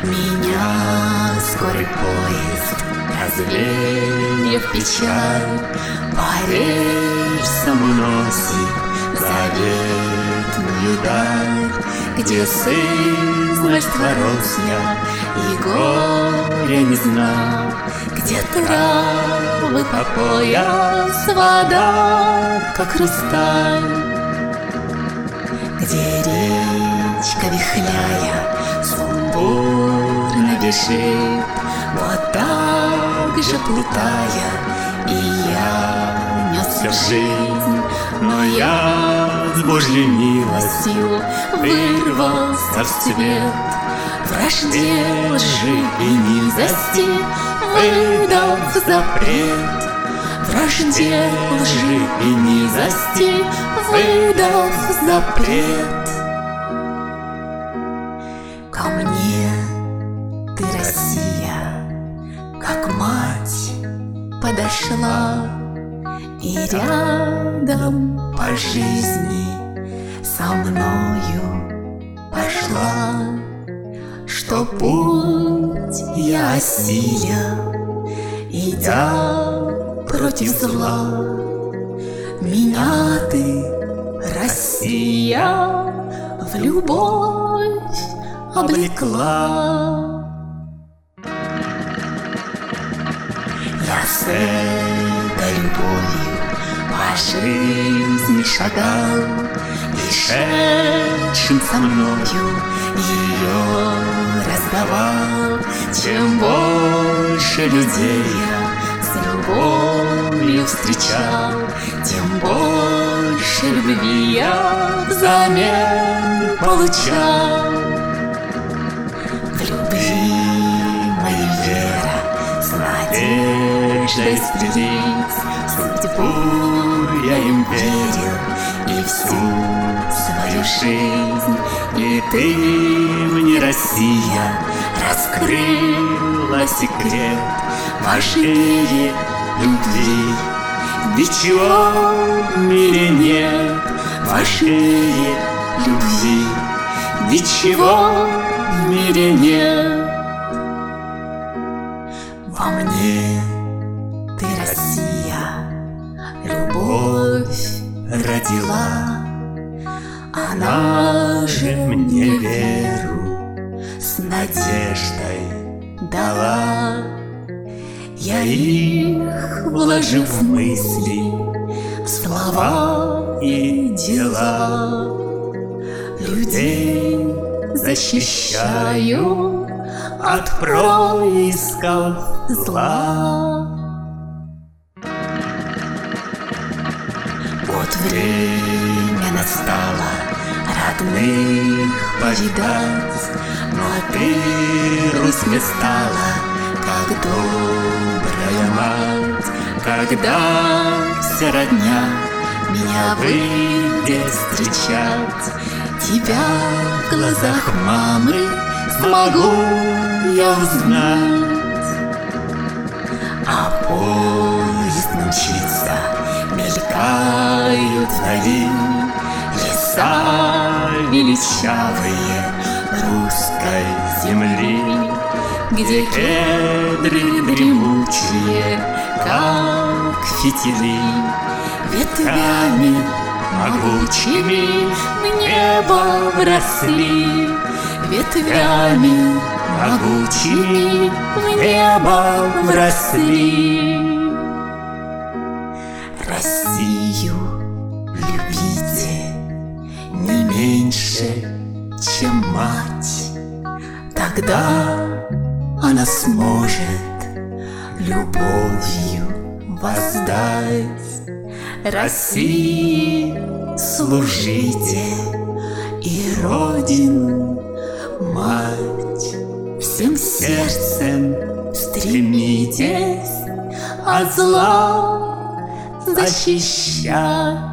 Меня скорый поезд развеяв печаль, порежь самоносик заветную даль, где сызнуть рос я и горя не знал, где травы по пояс, вода как хрусталь, где речка вихляя сумбурно бежит, вот так же плутая и я несся в жизнь, но я с Божьей милостью вырвался в свет, вражде лжи и низости выдав запрет, вражде лжи и низости выдав запрет. Ко мне ты, Россия, как мать подошла и рядом по жизни со мною пошла, что путь я осилил, идя против зла. Меня ты, Россия, в любовь облекла. Я с этой любовью по жизни шагал, и шедшим со мною ее раздавал. Чем больше людей я с любовью встречал, тем больше любви я взамен получал. В любви моей вера с надеждой встретить, судьбу я им верил и всю свою жизнь. И ты мне, Россия, раскрыла секрет важнее любви. Ничего в мире нет важнее любви, ничего в мире нет. Во мне ты, Россия, любовь родила, она же мне веру с надеждой дала. Я их вложил в мысли, в слова и дела. Людей защищаю от происков зла. Вот время настало родных повидать, но ты, Русь, мне стала как добрая мать, когда вся родня меня выйдет встречать. Тебя в глазах мамы смогу я узнать, а поезд мчится, мелькают вдали леса величавые русской земли, где кедры дремучие, как фитили, ветвями могучими в небо вросли, ветвями могучими в небо вросли. Россию любите не меньше, чем мать, тогда она сможет любовью воздать. России служите и Родину мать, всем сердцем стремитесь от зла защищать.